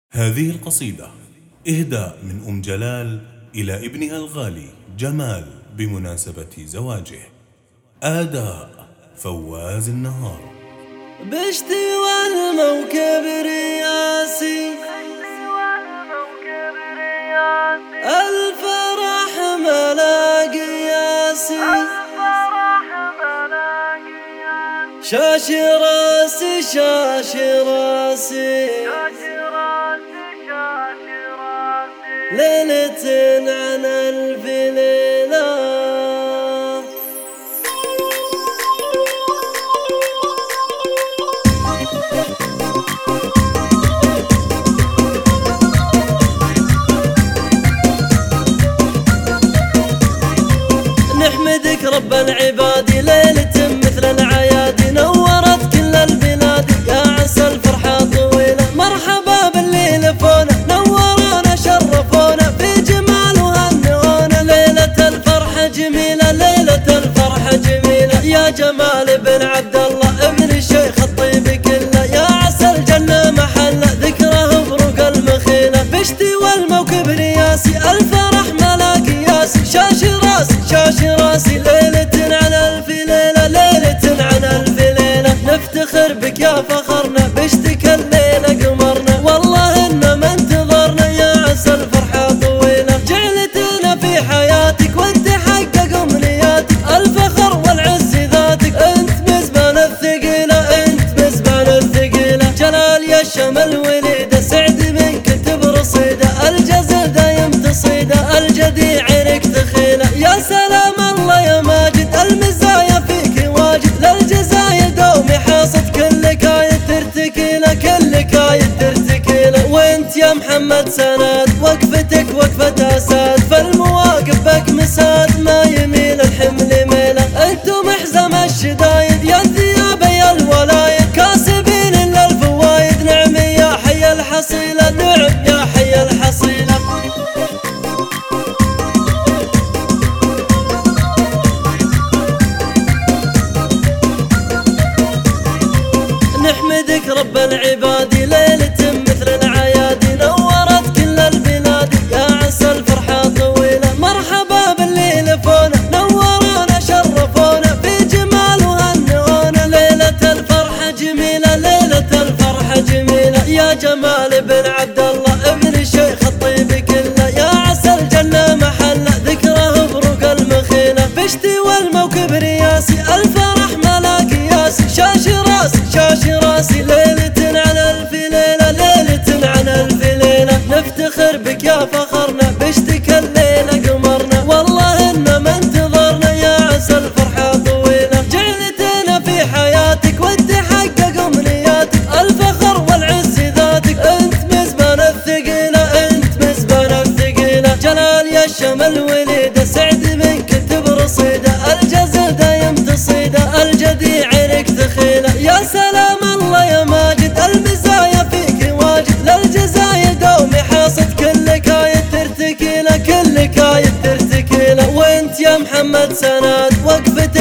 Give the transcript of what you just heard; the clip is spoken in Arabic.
هذه القصيدة إهداء من أم جلال إلى ابنها الغالي جمال بمناسبة زواجه. أداء فواز النهار. بشتي والموكب رياسي الفرح ملا قياسي شاش راسي شاش راسي ليلة عن ألف ليلة نحمدك رب العباد ليلة مثل العياد نورت كل البلاد يا عسى الفرحة طويلة مرحبا باللي لفونا نورونا شرفونا في جمال وهنونا ليلة الفرحة جميلة ليلة الفرحة جميلة يا جمال بن عبد الله ابن الشيخ الطيب كله يا عسى الجنة محله ذكره بروق المخيلة بشتي والموكب رياسي الفرح ملا قياسي شاش راسي شاش راسي ليلة عن ألف ليلة ليلة عن ألف ليلة نفتخر بك يا فخرنا بشتك الليلة قمرنا والله إن ما انتظرنا يا عسى الفرحة طويلة جعلتنا في حياتك وانت حقق أمنياتك الفخر والعز ذاتك انت مزبان الثقيلة انت مزبان الثقيلة جلال يا الشمل وليدة سعد من كتب رصيدة الجزل دايم تصيدة الجدي عينك ثخيلة يا سلام الله يا ماجد المزايا فيك واجد للجزاير دومي حاصد كل كاية ترتكيلة كل كاية ترتكيلة وانت يا محمد سند وقفتك وقفة اسد فالمواقف بك مساد ما يميل الحمل ميلة انتم محزم الشدايد يا الثياب يا الولايد كاسبين الا الفوايد نعم يا حي الحصيلة نعم يا حي الحصيلة نحمدك رب العباد ليلة مثل العياد نورت كل البلاد يا عسى الفرحة طويلة مرحبا باللي لفونا نورونا شرفونا في جمال وهنونا ليلة الفرحة جميلة ليلة الفرحة جميلة يا جمال بن عبد الله ابن الشيخ الطيب كله يا عسى الجنة محله ذكره بروق المخيلة بشتي والموكب رياسي الفرح ملا قياسي شاش راسي شاش راسي ليلة عن ألف ليلة ليلة عن ألف ليلة نفتخر بك يا فخرنا بشتك الليلة قمرنا والله إن ما انتظرنا يا عسى الفرحة طويلة جعلتنا في حياتك وانت حقق أمنياتك الفخر والعز ذاتك انت مزبان الثقيلة انت مزبان الثقيلة جلال يا الشمل وليدة سعد من كتب رصيدة الجزل دايم تصيدة الجدي عينك ثخيلة يا سلام الله يا ماجد المزايا فيك واجد للجزاير دومي حاصد كل كاية ترتكيلة كل كاية ترتكيلة وانت يا محمد سند وقفتك